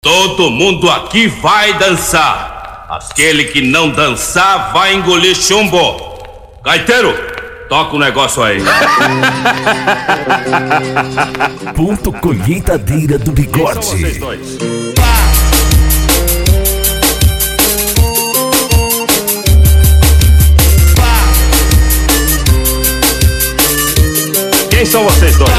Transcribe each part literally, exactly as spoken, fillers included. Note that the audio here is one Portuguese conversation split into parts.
Todo mundo aqui vai dançar. Aquele que não dançar vai engolir chumbo. Gaiteiro, toca o negócio aí. Ponto Colheitadeira do Bigode. Quem são vocês dois? Quem são vocês dois?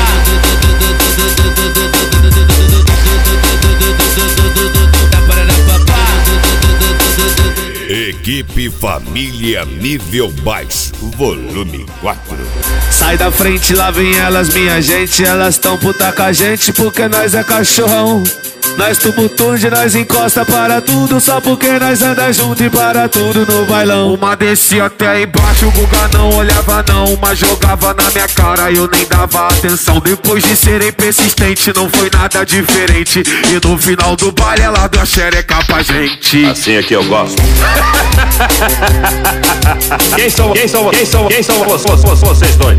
Equipe Família Nível Baixo, volume quatro. Sai da frente, lá vem elas, minha gente. Elas tão puta com a gente porque nós é cachorrão. Nós tumultude, nós encosta para tudo, só porque nós anda junto e para tudo no bailão. Uma descia até embaixo, o Guga não olhava não. Uma jogava na minha cara e eu nem dava atenção. Depois de serem persistente, não foi nada diferente. E no final do baile ela deu a xereca pra gente. Assim é que eu gosto. Quem são, quem são, quem são, quem são vocês, vocês dois?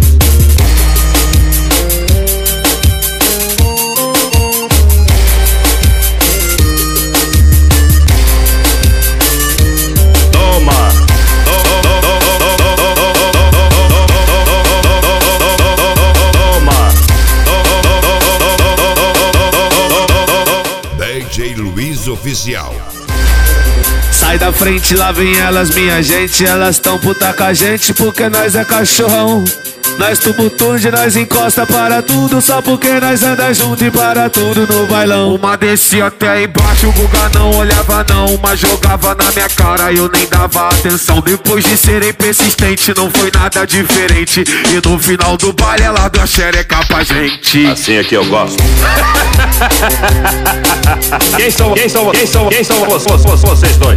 D J Luiz Oficial. Sai da frente, lá vem elas, minha gente. Elas tão puta com a gente porque nós é cachorrão. Nós tumultude, nós encosta para tudo, só porque nós anda junto e para tudo no bailão. Uma descia até embaixo, o Guga não olhava não. Uma jogava na minha cara e eu nem dava atenção. Depois de serem persistente, não foi nada diferente. E no final do baile ela deu a xereca pra gente. Assim é que eu gosto. Quem são, quem são, quem são, quem são vocês, vocês dois?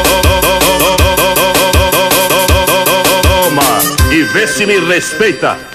E vê se me respeita.